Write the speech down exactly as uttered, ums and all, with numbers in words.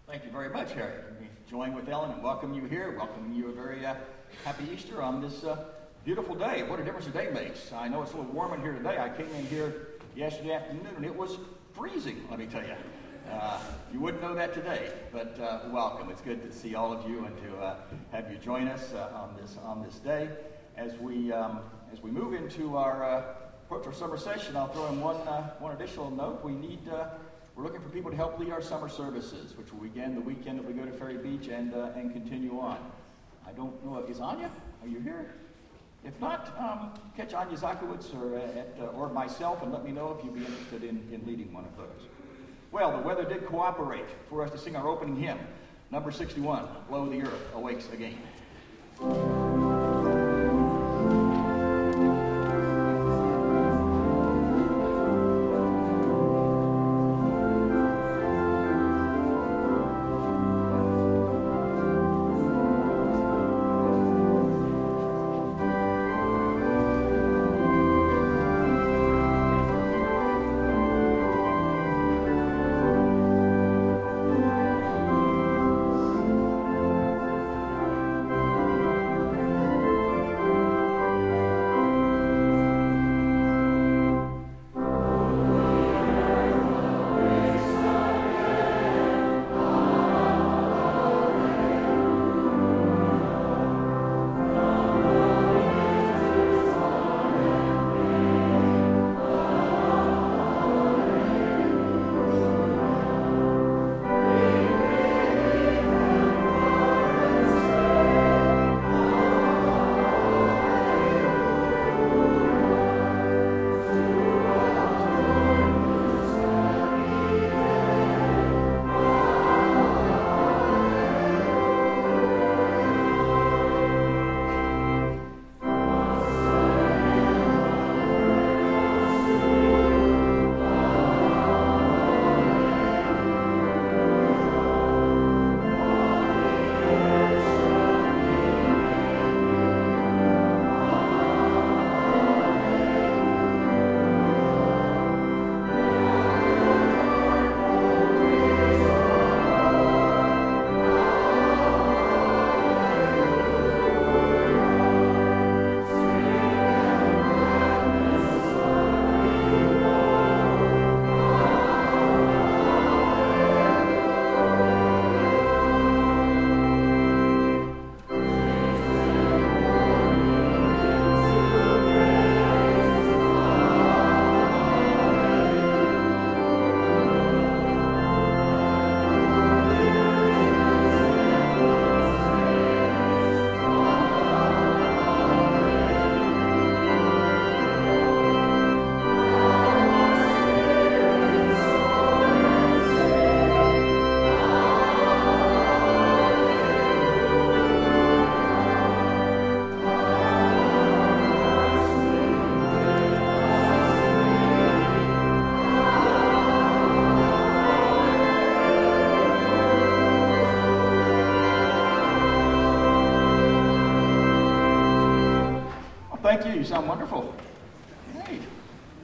Thank you very much, Harry. Let me join with Ellen and welcome you here, welcoming you a very uh, happy Easter on this uh, beautiful day. What a difference a day makes. I know it's a little warm in here today. I came in here yesterday afternoon and it was freezing, let me tell you. Uh, you wouldn't know that today, but uh, welcome. It's good to see all of you and to uh, have you join us uh, on this on this day. As we um, as we move into our uh, approach our summer session, I'll throw in one uh, one additional note. We need uh, we're looking for people to help lead our summer services, which will begin the weekend that we go to Ferry Beach and uh, and continue on. I don't know, is Anya? Are you here? If not, um, catch Anya Zakowitz or uh, at, uh, or myself and let me know if you'd be interested in, in leading one of those. Well, the weather did cooperate for us to sing our opening hymn, number sixty-one, Lo, the Earth Awakes Again. Thank you. You sound wonderful.